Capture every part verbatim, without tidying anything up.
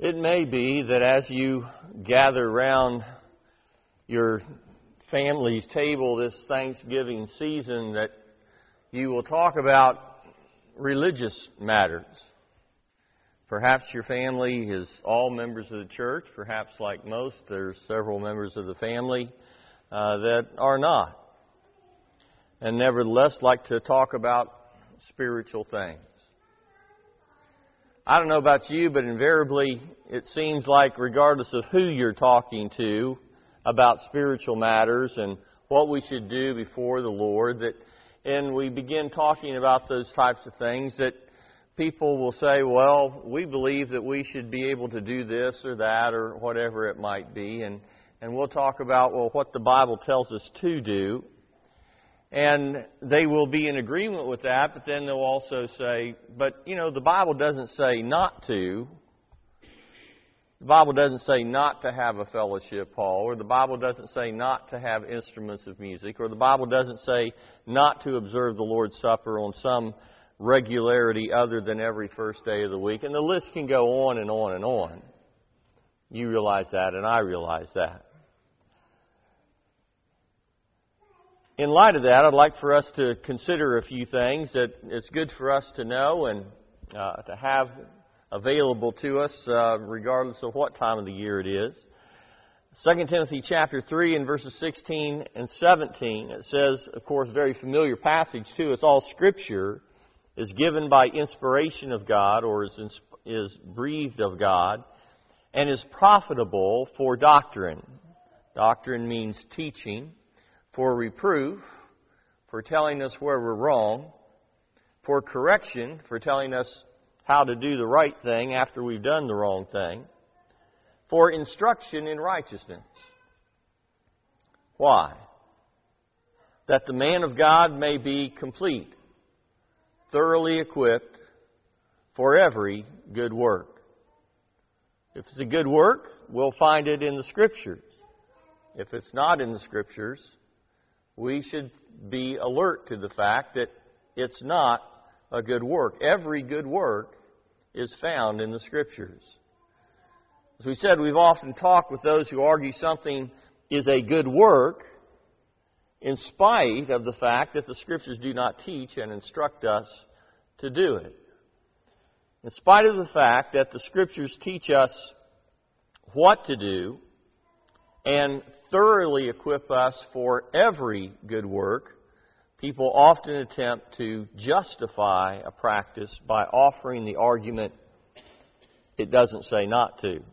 It may be that as you gather around your family's table this Thanksgiving season that you will talk about religious matters. Perhaps your family is all members of the church. Perhaps, like most, there's several members of the family uh, that are not. And nevertheless like to talk about spiritual things. I don't know about you, but invariably it seems like regardless of who you're talking to about spiritual matters and what we should do before the Lord, that and we begin talking about those types of things, that people will say, well, we believe that we should be able to do this or that or whatever it might be. And, and we'll talk about, well, what the Bible tells us to do. And they will be in agreement with that, but then they'll also say, but, you know, the Bible doesn't say not to. The Bible doesn't say not to have a fellowship hall, or the Bible doesn't say not to have instruments of music, or the Bible doesn't say not to observe the Lord's Supper on some regularity other than every first day of the week. And the list can go on and on and on. You realize that, and I realize that. In light of that, I'd like for us to consider a few things that it's good for us to know and uh, to have available to us uh, regardless of what time of the year it is. Second Timothy chapter three and verses sixteen and seventeen, it says, of course, very familiar passage too, it's all Scripture is given by inspiration of God, or is, is breathed of God, and is profitable for doctrine. Doctrine means teaching. For reproof, for telling us where we're wrong, for correction, for telling us how to do the right thing after we've done the wrong thing, for instruction in righteousness. Why? That the man of God may be complete, thoroughly equipped for every good work. If it's a good work, we'll find it in the Scriptures. If it's not in the Scriptures, we should be alert to the fact that it's not a good work. Every good work is found in the Scriptures. As we said, we've often talked with those who argue something is a good work in spite of the fact that the Scriptures do not teach and instruct us to do it. In spite of the fact that the Scriptures teach us what to do and thoroughly equip us for every good work, people often attempt to justify a practice by offering the argument, it doesn't say not to.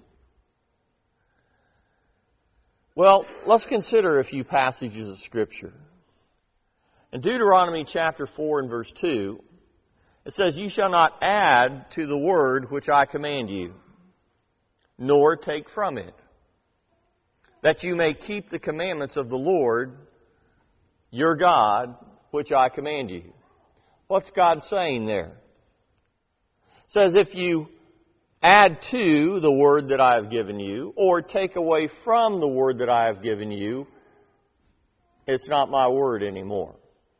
Well, let's consider a few passages of Scripture. In Deuteronomy chapter four and verse two, it says, "You shall not add to the word which I command you, nor take from it, that you may keep the commandments of the Lord, your God, which I command you." What's God saying there? It says, if you add to the word that I have given you, or take away from the word that I have given you, it's not my word anymore.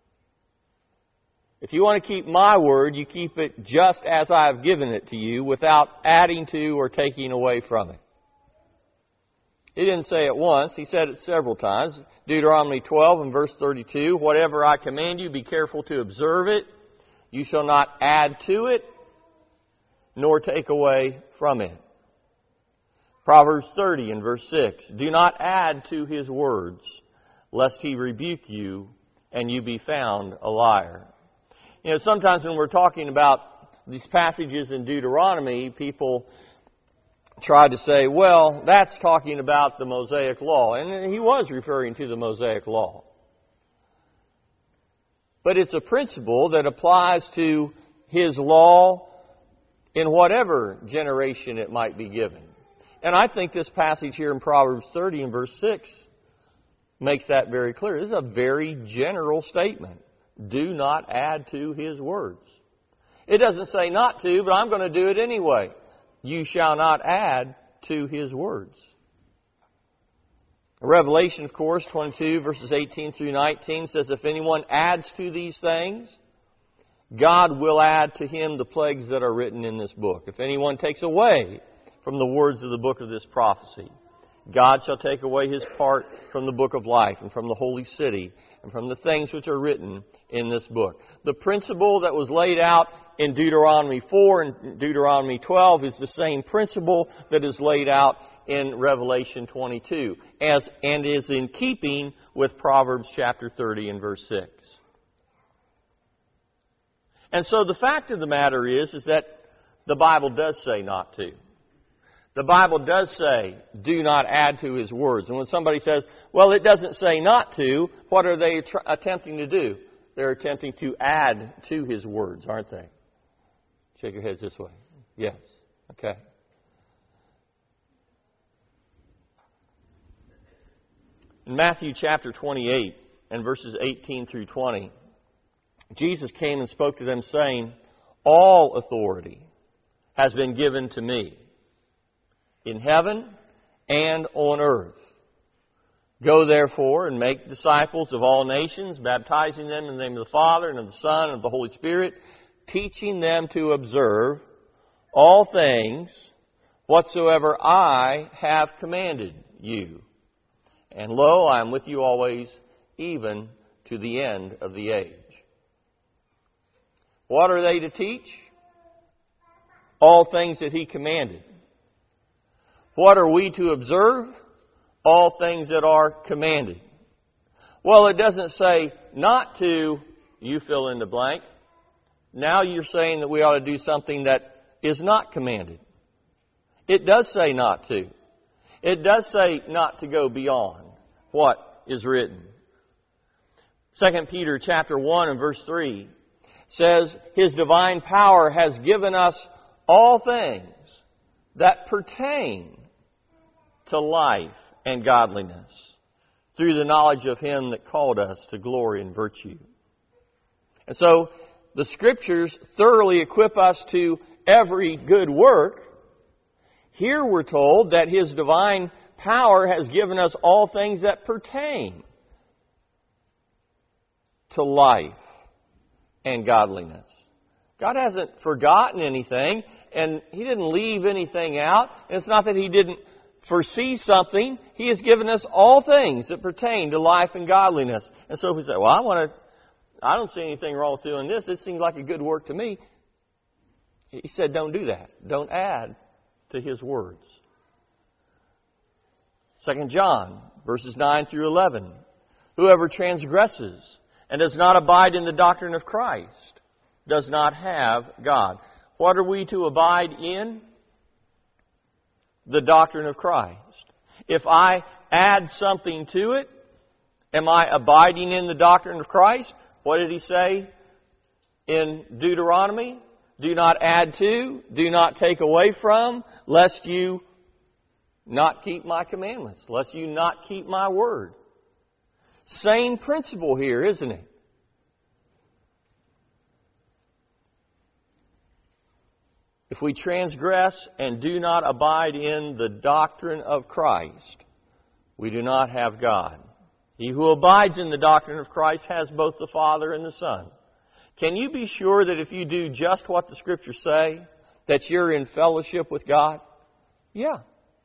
If you want to keep my word, you keep it just as I have given it to you, without adding to or taking away from it. He didn't say it once, he said it several times. Deuteronomy twelve and verse thirty-two, "Whatever I command you, be careful to observe it. You shall not add to it, nor take away from it." Proverbs thirty and verse six, "Do not add to his words, lest he rebuke you, and you be found a liar." You know, sometimes when we're talking about these passages in Deuteronomy, people tried to say, well, that's talking about the Mosaic Law. And he was referring to the Mosaic Law. But it's a principle that applies to his law in whatever generation it might be given. And I think this passage here in Proverbs thirty and verse six makes that very clear. This is a very general statement. Do not add to his words. It doesn't say not to, but I'm going to do it anyway. You shall not add to his words. Revelation, of course, twenty-two verses eighteen through nineteen says, "If anyone adds to these things, God will add to him the plagues that are written in this book. If anyone takes away from the words of the book of this prophecy. God shall take away his part from the book of life and from the holy city and from the things which are written in this book. The principle that was laid out in Deuteronomy four and Deuteronomy twelve is the same principle that is laid out in Revelation twenty-two, as and is in keeping with Proverbs chapter thirty and verse six. And so the fact of the matter is, is that the Bible does say not to. The Bible does say, do not add to his words. And when somebody says, well, it doesn't say not to, what are they tr- attempting to do? They're attempting to add to his words, aren't they? Shake your heads this way. Yes. Okay. In Matthew chapter twenty-eight and verses eighteen through twenty, Jesus came and spoke to them saying, all authority has been given to me in heaven and on earth. Go therefore and make disciples of all nations, baptizing them in the name of the Father and of the Son and of the Holy Spirit, teaching them to observe all things whatsoever I have commanded you. And lo, I am with you always, even to the end of the age. What are they to teach? All things that he commanded. What are we to observe? All things that are commanded. Well, it doesn't say not to, you fill in the blank. Now you're saying that we ought to do something that is not commanded. It does say not to. It does say not to go beyond what is written. Second Peter chapter one and verse three says, his divine power has given us all things that pertain to life and godliness through the knowledge of him that called us to glory and virtue. And so the Scriptures thoroughly equip us to every good work. Here we're told that his divine power has given us all things that pertain to life and godliness. God hasn't forgotten anything, and he didn't leave anything out. And it's not that he didn't foresee something. He has given us all things that pertain to life and godliness. And so if we say, well, I want to, I don't see anything wrong with doing this. It seems like a good work to me. He said, don't do that. Don't add to his words. Second John, verses nine through eleven. Whoever transgresses and does not abide in the doctrine of Christ does not have God. What are we to abide in? The doctrine of Christ. If I add something to it, am I abiding in the doctrine of Christ? What did he say in Deuteronomy? Do not add to, do not take away from, lest you not keep my commandments, lest you not keep my word. Same principle here, isn't it? If we transgress and do not abide in the doctrine of Christ, we do not have God. He who abides in the doctrine of Christ has both the Father and the Son. Can you be sure that if you do just what the Scriptures say, that you're in fellowship with God? Yeah.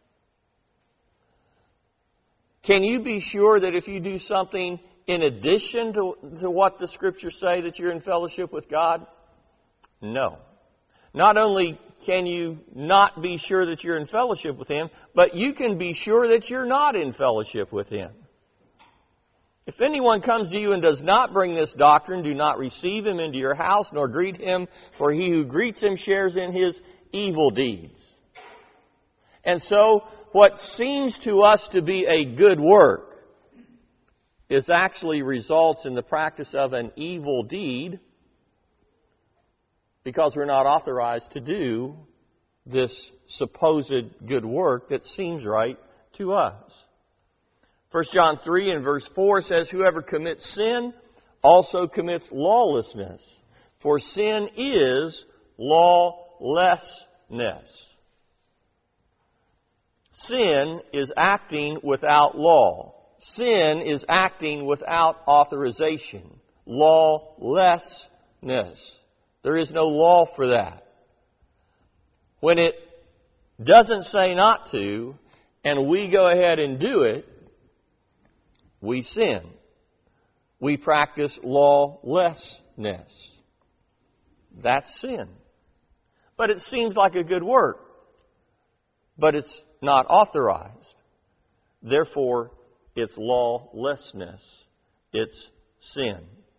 Can you be sure that if you do something in addition to, to what the Scriptures say, that you're in fellowship with God? No. Not only can you not be sure that you're in fellowship with Him, but you can be sure that you're not in fellowship with Him. If anyone comes to you and does not bring this doctrine, do not receive him into your house, nor greet him, for he who greets him shares in his evil deeds. And so, what seems to us to be a good work is actually results in the practice of an evil deed, because we're not authorized to do this supposed good work that seems right to us. First John three and verse four says, whoever commits sin also commits lawlessness, for sin is lawlessness. Sin is acting without law. Sin is acting without authorization. Lawlessness. There is no law for that. When it doesn't say not to, and we go ahead and do it, we sin. We practice lawlessness. That's sin. But it seems like a good work. But it's not authorized. Therefore, it's lawlessness. It's sin.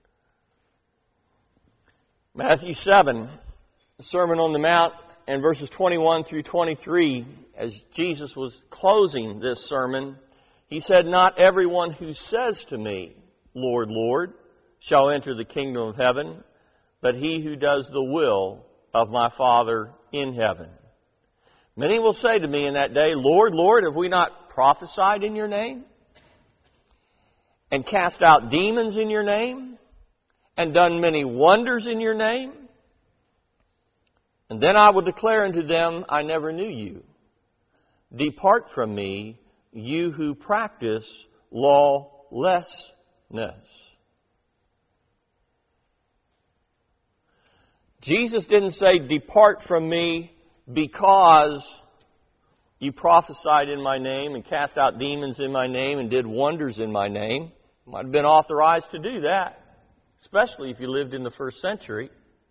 Matthew seven, the Sermon on the Mount, and verses twenty-one through twenty-three, as Jesus was closing this sermon, he said, "Not everyone who says to me, 'Lord, Lord,' shall enter the kingdom of heaven, but he who does the will of my Father in heaven. Many will say to me in that day, 'Lord, Lord, have we not prophesied in your name, and cast out demons in your name, and done many wonders in your name?' And then I will declare unto them, I never knew you. Depart from me, you who practice lawlessness." Jesus didn't say, "Depart from me because you prophesied in my name and cast out demons in my name and did wonders in my name." Might have been authorized to do that, especially if you lived in the first century.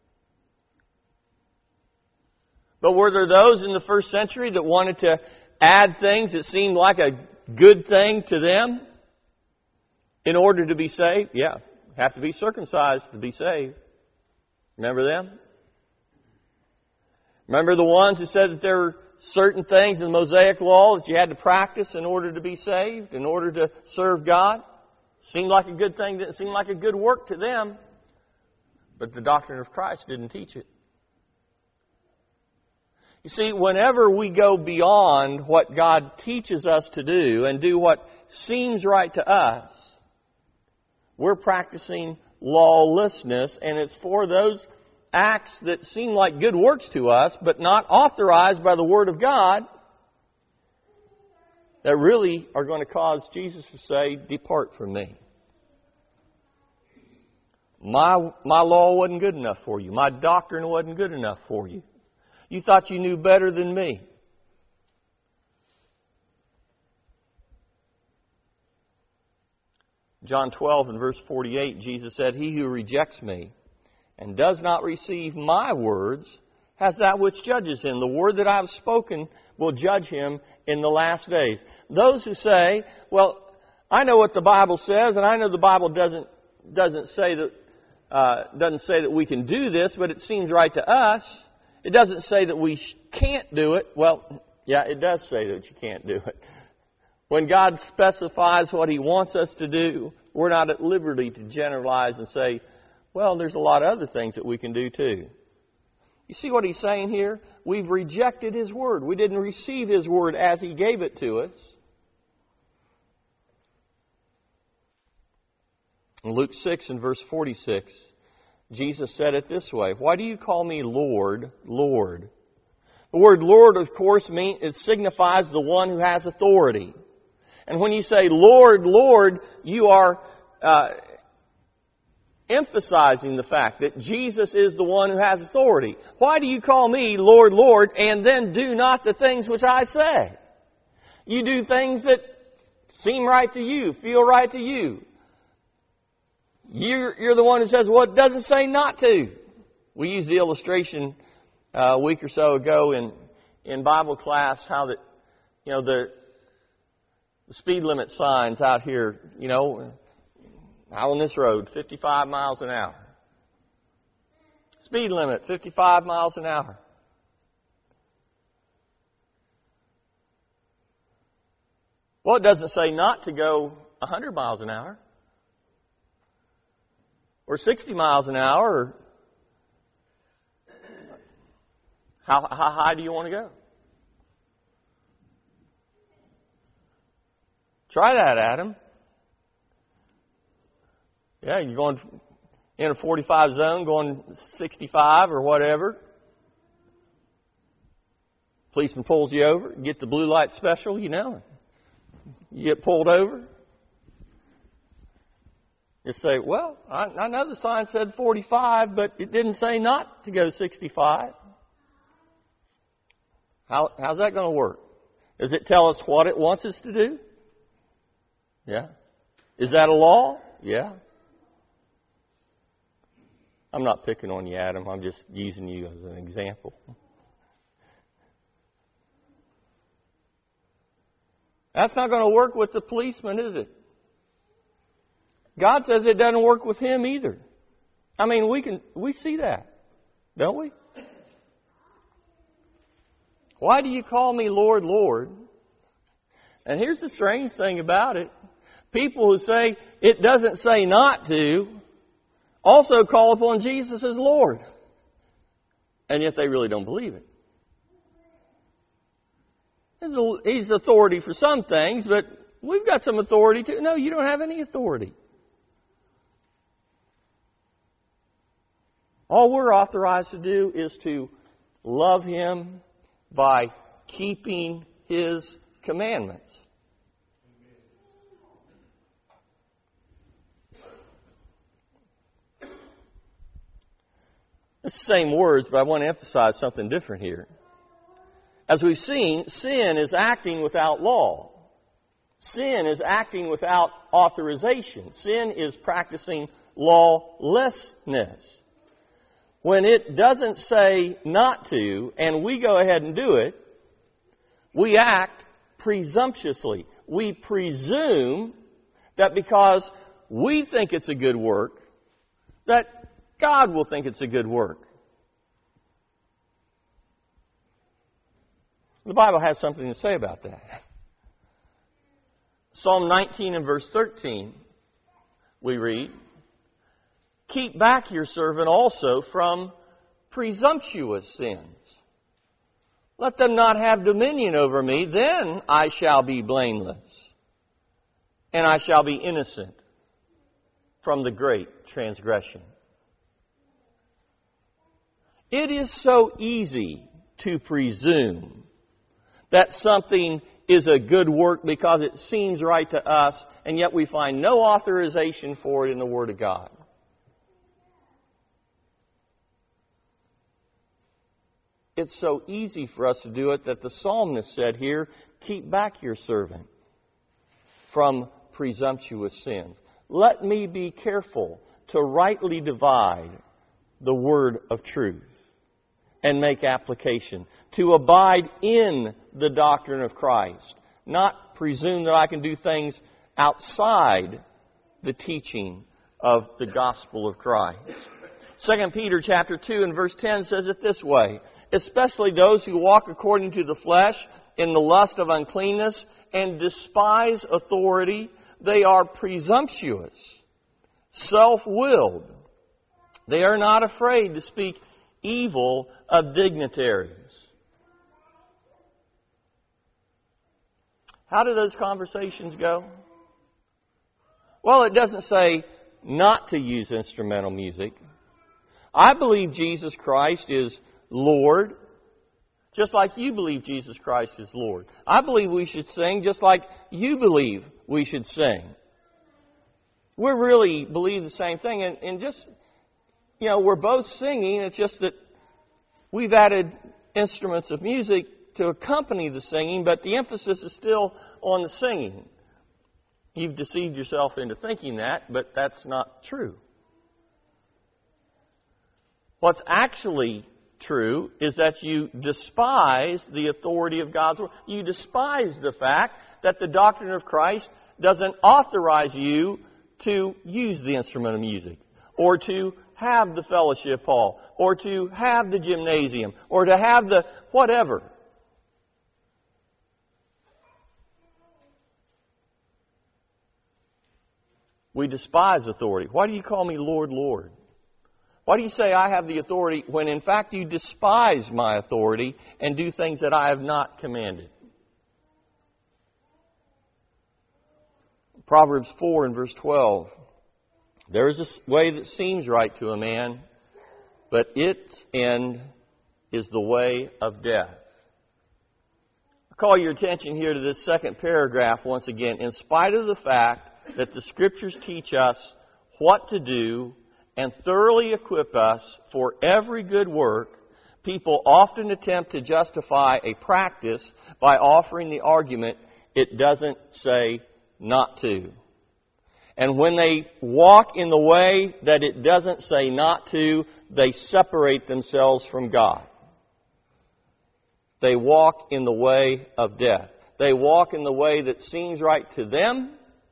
But were there those in the first century that wanted to add things that seemed like a good thing to them in order to be saved? Yeah, have to be circumcised to be saved. Remember them? Remember the ones who said that there were certain things in the Mosaic law that you had to practice in order to be saved, in order to serve God? Seemed like a good thing, didn't seem like a good work to them. But the doctrine of Christ didn't teach it. You see, whenever we go beyond what God teaches us to do and do what seems right to us, we're practicing lawlessness, and it's for those acts that seem like good works to us, but not authorized by the Word of God, that really are going to cause Jesus to say, "Depart from me. My, my law wasn't good enough for you. My doctrine wasn't good enough for you. You thought you knew better than me." John twelve and verse forty-eight, Jesus said, "He who rejects me and does not receive my words has that which judges him. The word that I have spoken will judge him in the last days." Those who say, "Well, I know what the Bible says, and I know the Bible doesn't doesn't say that uh, doesn't say that we can do this, but it seems right to us. It doesn't say that we sh- can't do it." Well, yeah, it does say that you can't do it. When God specifies what He wants us to do, we're not at liberty to generalize and say, "Well, there's a lot of other things that we can do too." You see what He's saying here? We've rejected His Word. We didn't receive His Word as He gave it to us. In Luke six and verse forty-six, Jesus said it this way, "Why do you call me Lord, Lord?" The word Lord, of course, means it signifies the one who has authority. And when you say Lord, Lord, you are uh, emphasizing the fact that Jesus is the one who has authority. Why do you call me Lord, Lord, and then do not the things which I say? You do things that seem right to you, feel right to you. You're, you're the one who says, well, it doesn't say not to. We used the illustration uh, a week or so ago in, in Bible class, how that, you know, the, the speed limit signs out here, you know, out on this road, fifty-five miles an hour. Speed limit, fifty-five miles an hour. Well, it doesn't say not to go one hundred miles an hour. Or sixty miles an hour, or how, how high do you want to go? Try that, Adam. Yeah, you're going in a forty-five zone, going sixty-five or whatever. Policeman pulls you over, get the blue light special, you know. You get pulled over. You say, well, I, I know the sign said forty-five, but it didn't say not to go sixty-five. How, how's that going to work? Does it tell us what it wants us to do? Yeah. Is that a law? Yeah. I'm not picking on you, Adam. I'm just using you as an example. That's not going to work with the policeman, is it? God says it doesn't work with him either. I mean, we can we see that, don't we? Why do you call me Lord, Lord? And here's the strange thing about it. People who say it doesn't say not to also call upon Jesus as Lord. And yet they really don't believe it. He's authority for some things, but we've got some authority too. No, you don't have any authority. All we're authorized to do is to love Him by keeping His commandments. It's the same words, but I want to emphasize something different here. As we've seen, sin is acting without law. Sin is acting without authorization. Sin is practicing lawlessness. When it doesn't say not to, and we go ahead and do it, we act presumptuously. We presume that because we think it's a good work, that God will think it's a good work. The Bible has something to say about that. Psalm nineteen and verse thirteen, we read, "Keep back your servant also from presumptuous sins. Let them not have dominion over me, then I shall be blameless, and I shall be innocent from the great transgression." It is so easy to presume that something is a good work because it seems right to us, and yet we find no authorization for it in the Word of God. It's so easy for us to do it that the psalmist said here, "Keep back your servant from presumptuous sins." Let me be careful to rightly divide the word of truth and make application, to abide in the doctrine of Christ, not presume that I can do things outside the teaching of the gospel of Christ. Second Peter chapter two and verse ten says it this way, "Especially those who walk according to the flesh in the lust of uncleanness and despise authority, they are presumptuous, self-willed. They are not afraid to speak evil of dignitaries." How do those conversations go? Well, it doesn't say not to use instrumental music. I believe Jesus Christ is Lord, just like you believe Jesus Christ is Lord. I believe we should sing just like you believe we should sing. We really believe the same thing, and, and just You know, we're both singing. It's just that we've added instruments of music to accompany the singing, but the emphasis is still on the singing. You've deceived yourself into thinking that, but that's not true. What's actually true is that you despise the authority of God's word. You despise the fact that the doctrine of Christ doesn't authorize you to use the instrument of music, or to have the fellowship hall, or to have the gymnasium, or to have the whatever. We despise authority. Why do you call me Lord, Lord? Why do you say I have the authority when in fact you despise my authority and do things that I have not commanded? Proverbs four and verse twelve. "There is a way that seems right to a man, but its end is the way of death." I call your attention here to this second paragraph once again. In spite of the fact that the Scriptures teach us what to do and thoroughly equip us for every good work, people often attempt to justify a practice by offering the argument, it doesn't say not to. And when they walk in the way that it doesn't say not to, they separate themselves from God. They walk in the way of death. They walk in the way that seems right to them,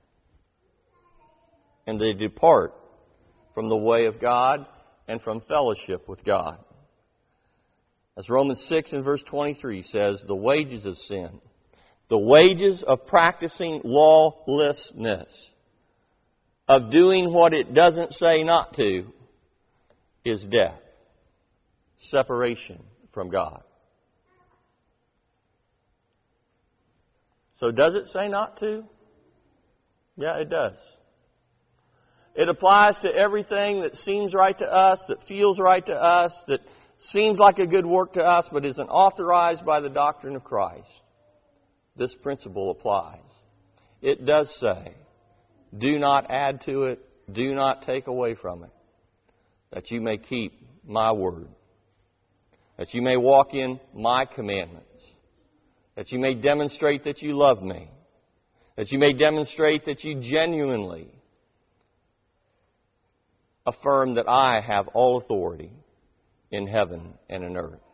and they depart from the way of God and from fellowship with God. As Romans six and verse twenty-three says, the wages of sin, the wages of practicing lawlessness, of doing what it doesn't say not to, is death, separation from God. So does it say not to? Yeah, it does. It applies to everything that seems right to us, that feels right to us, that seems like a good work to us, but isn't authorized by the doctrine of Christ. This principle applies. It does say, do not add to it, do not take away from it, that you may keep my word, that you may walk in my commandments, that you may demonstrate that you love me, that you may demonstrate that you genuinely affirm that I have all authority in heaven and in earth.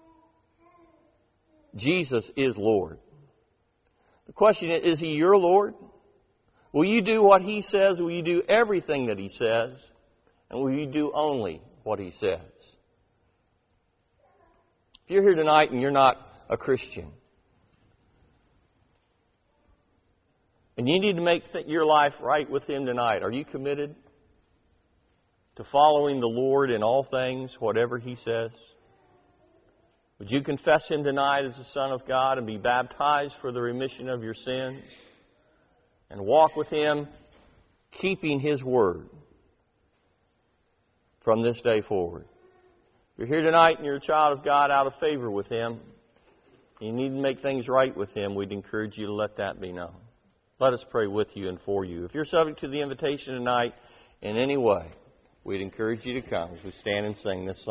Jesus is Lord. The question is, is He your Lord? Will you do what He says? Will you do everything that He says? And will you do only what He says? If you're here tonight and you're not a Christian, and you need to make th- your life right with Him tonight, are you committed to following the Lord in all things, whatever He says? Would you confess Him tonight as the Son of God and be baptized for the remission of your sins? And walk with Him, keeping His word from this day forward. If you're here tonight and you're a child of God out of favor with Him, you need to make things right with Him, we'd encourage you to let that be known. Let us pray with you and for you. If you're subject to the invitation tonight in any way, we'd encourage you to come as we stand and sing this song.